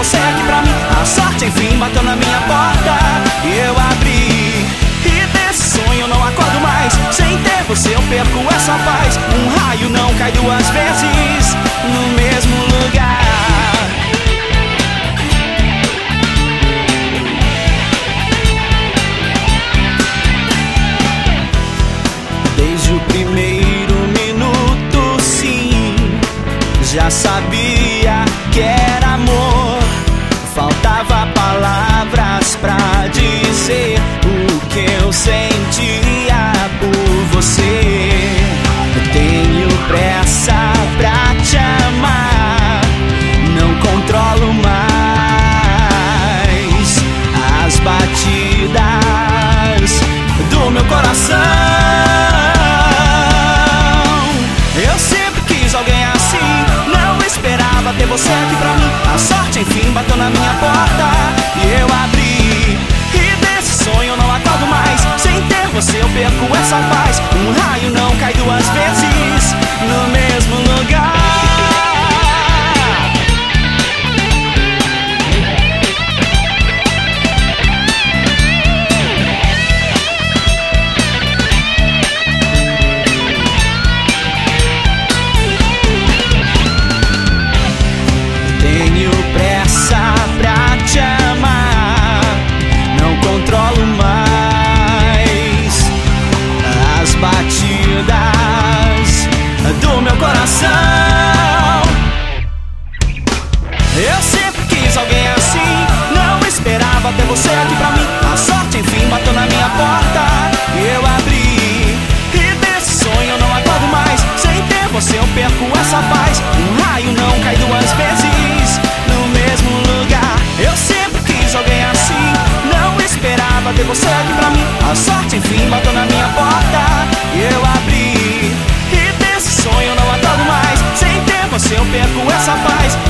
você aqui pra mim. A sorte enfim bateu na minha porta e eu abri. E desse sonho eu não acordo mais. Sem ter você eu perco essa paz. Um raio não cai duas vezes no mesmo lugar. Desde o primeiro minuto, sim, já sabia que era amor. Faltava palavras pra dizer o que eu sentia por você. Eu tenho pressa pra te amar, não controlo mais as batidas do meu coração. Eu sempre quis alguém assim, não esperava ter você aqui pra mim. A sorte enfim bateu na minha porta e eu abri. E desse sonho eu não acordo mais. Sem ter você eu perco essa paz. Um raio não cai duas vezes no mesmo lugar. Tenho pressa pra te amar, não controlo mais as batidas do meu coração. Eu sempre quis alguém assim, não esperava ter você aqui pra mim. A sorte enfim bateu na minha porta e eu abri. E desse sonho eu não acordo mais. Sem ter você eu perco essa paz. Um raio não cai duas vezes no mesmo lugar. Eu sempre quis alguém assim, não esperava ter você aqui pra mim. A sorte enfim bateu na minha porta e eu abri. E desse sonho eu não acordo mais. Sem ter você eu perco essa paz.